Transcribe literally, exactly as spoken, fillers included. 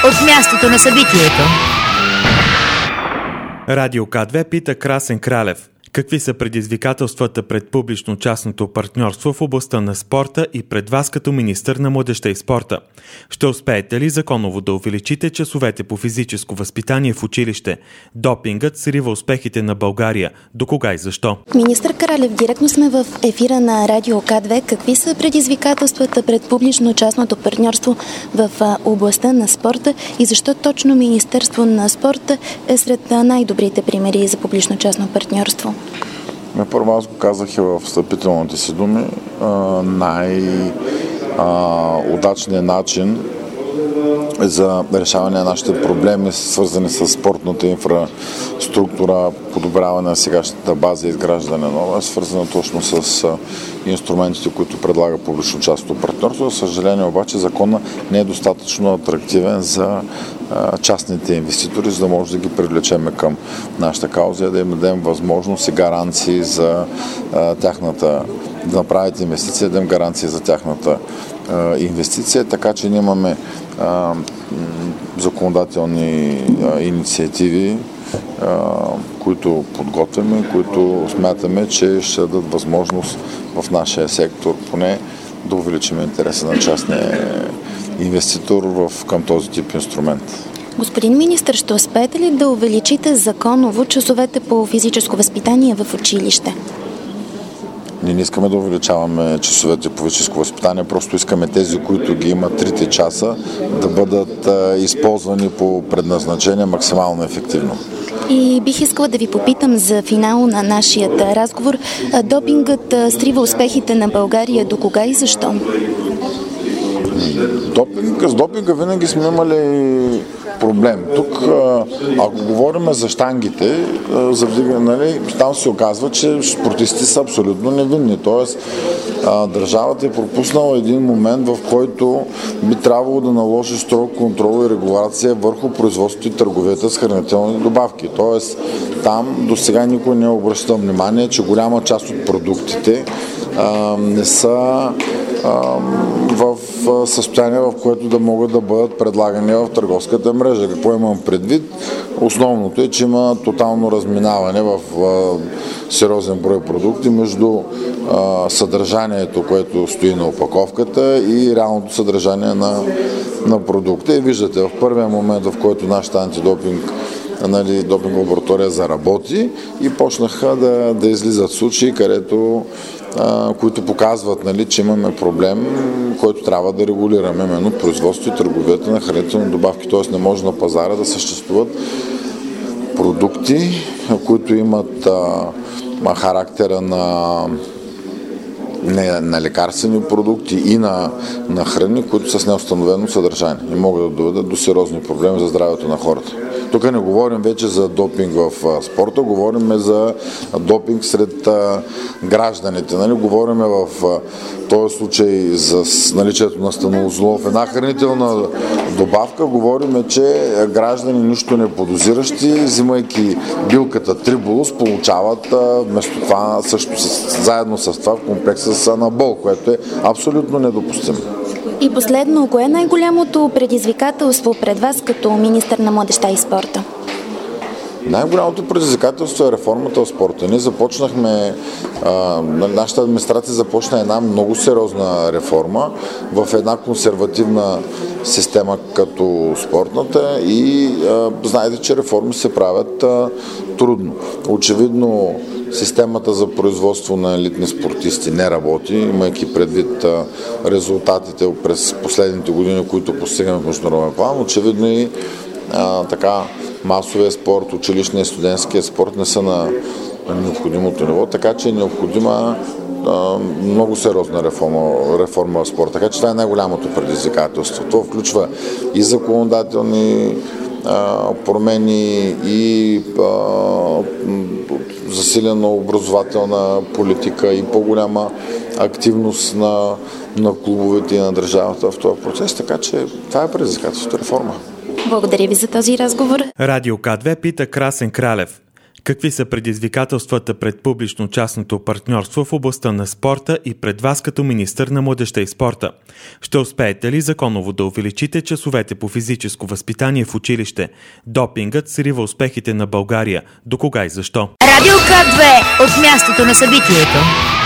от мястото на събитието. Радио К две пита Красен Кралев. Какви са предизвикателствата пред публично-частното партньорство в областта на спорта и пред вас като министър на младежта и спорта? Ще успеете ли законово да увеличите часовете по физическо възпитание в училище? Допингът срива успехите на България. До кога и защо? Министър Кралев, директно сме в ефира на Радио К две. Какви са предизвикателствата пред публично-частното партньорство в областта на спорта и защо точно Министерство на спорта е сред най-добрите примери за публично-частно партньорство? Първо, аз го казах и в встъпителните си думи, най-удачният начин за решаване на нашите проблеми, свързани с спортната инфраструктура, подобряване на сегашната база и изграждане нова, е свързана точно с инструментите, които предлага публично-частното партньорство. За съжаление обаче законът не е достатъчно атрактивен за частните инвеститори, за да може да ги привлечем към нашата кауза и да им дадем възможност и гаранции за тяхната, да направят инвестиция, да дадем гаранции за тяхната инвестиция, така че ние имаме а, законодателни а, инициативи, а, които подготвяме, които смятаме, че ще дадат възможност в нашия сектор поне да увеличим интереса на частния инвеститор в, към този тип инструмент. Господин министър, ще успеете ли да увеличите законово часовете по физическо възпитание в училище? Ние не искаме да увеличаваме часовете по физическо възпитание, просто искаме тези, които ги имат трите часа, да бъдат а, използвани по предназначение максимално ефективно. И бих искала да ви попитам за финал на нашия разговор. Допингът срива успехите на България. До кога и защо? Допинг, с допинга винаги сме имали проблем. Тук, ако говорим за щангите, за вдигане, нали, там се оказва, че спортисти са абсолютно невинни. Тоест, държавата е пропуснала един момент, в който би трябвало да наложи строг контрол и регулация върху производството и търговията с хранителни добавки. Тоест, там до сега никой не е обръщал внимание, че голяма част от продуктите а, не са в състояние, в което да могат да бъдат предлагани в търговската мрежа. Какво имам предвид? Основното е, че има тотално разминаване в сериозен брой продукти между съдържанието, което стои на опаковката и реалното съдържание на, на продукта. И виждате, в първия момент, в който нашата антидопинг нали, допинг лаборатория заработи и почнаха да, да излизат случаи, където а, които показват, нали, че имаме проблем, който трябва да регулираме, именно производство и търговията на хранителни добавки. Т.е. не може на пазара да съществуват продукти, които имат а, характера на На, на лекарствени продукти и на, на храни, които са с неустановено съдържание и могат да доведат до сериозни проблеми за здравето на хората. Тук не говорим вече за допинг в а, спорта, говорим за допинг сред а, гражданите. Нали? Говорим в а, този случай за наличието на станолозол в една хранителна добавка. Говорим, че граждани нищо не подозиращи, взимайки билката Трибулус, получават а, вместо това, също с, заедно с това в комплекса с анабол, което е абсолютно недопустимо. И последно, кое е най-голямото предизвикателство пред вас като министър на младежта и спорта? Най-голямото предизвикателство е реформата в спорта. Ние започнахме, а, нашата администрация започна една много сериозна реформа в една консервативна система като спортната и а, знаете, че реформи се правят а, трудно. Очевидно системата за производство на елитни спортисти не работи, имайки предвид а, резултатите през последните години, които постигаме в международен план. Очевидно и а, така масовия спорт, училищния и студентския спорт не са на необходимото ниво, така че е необходима а, много сериозна реформа, реформа в спорта. Така че това е най-голямото предизвикателство. Това включва и законодателни а, промени, и а, засилена образователна политика, и по-голяма активност на, на клубовете и на държавата в този процес. Така че това е предизвикателството, реформа. Благодаря ви за този разговор. Радио К две пита Красен Кралев. Какви са предизвикателствата пред публично-частното партньорство в областта на спорта и пред вас като министър на младежта и спорта? Ще успеете ли законово да увеличите часовете по физическо възпитание в училище? Допингът срива успехите на България. До кога и защо? Радио К две от мястото на събитието.